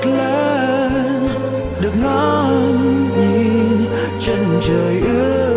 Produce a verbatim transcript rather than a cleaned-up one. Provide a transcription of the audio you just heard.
vượt lên được ngắm nhìn chân trời ước